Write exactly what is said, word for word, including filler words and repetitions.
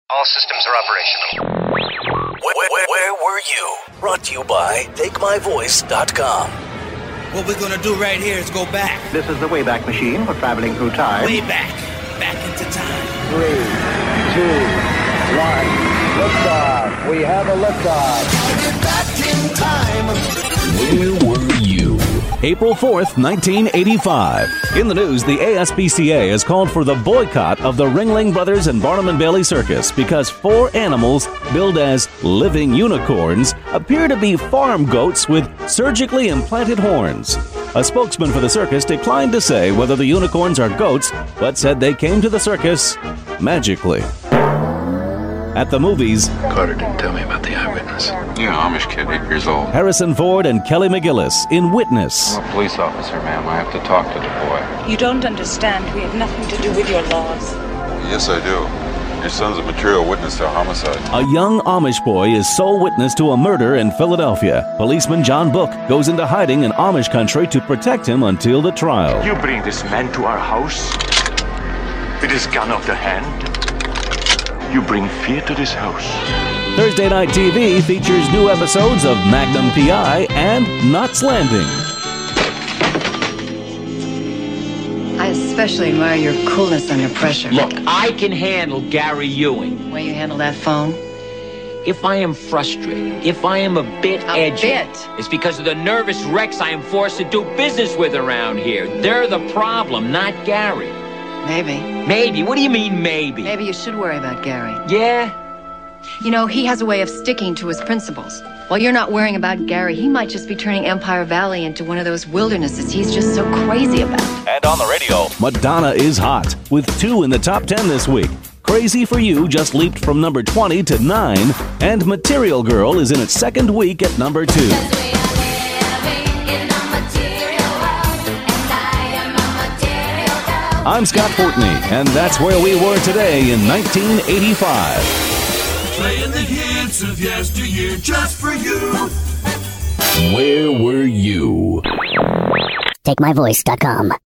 All systems are operational. Where, where, where were you? Brought to you by take my voice dot com. What we're gonna do right here is go back. This is the Wayback Machine for traveling through time. Way back. Back into time. Three, two, one. Liftoff. We have a liftoff. Get back in time. Where were you? April fourth, nineteen eighty-five. In the news, the A S P C A has called for the boycott of the Ringling Brothers and Barnum and Bailey Circus because four animals billed as living unicorns appear to be farm goats with surgically implanted horns. A spokesman for the circus declined to say whether the unicorns are goats, but said they came to the circus magically. At the movies, Carter didn't tell me about the eyewitness. Yeah, Amish kid, eight years old. Harrison Ford and Kelly McGillis in Witness. I'm a police officer, ma'am. I have to talk to the boy. You don't understand. We have nothing to do with your laws. Yes, I do. Your son's a material witness to a homicide. A young Amish boy is sole witness to a murder in Philadelphia. Policeman John Book goes into hiding in Amish country to protect him until the trial. You bring this man to our house with his gun of the hand. You bring fear to this house. Thursday Night T V features new episodes of Magnum P I and Knots Landing. I especially admire your coolness under pressure. Look, I can handle Gary Ewing. The way you handle that phone? If I am frustrated, if I am a bit a edgy, bit. it's because of the nervous wrecks I am forced to do business with around here. They're the problem, not Gary. Maybe. Maybe? What do you mean, maybe? Maybe you should worry about Gary. Yeah? You know, he has a way of sticking to his principles. While you're not worrying about Gary, he might just be turning Empire Valley into one of those wildernesses he's just so crazy about. And on the radio, Madonna is hot, with two in the top ten this week. Crazy for You just leaped from number twenty to nine, and Material Girl is in its second week at number two. I'm Scott Fortney, and that's where we were today in nineteen eighty-five. Playing the hits of yesteryear just for you. Where were you? take my voice dot com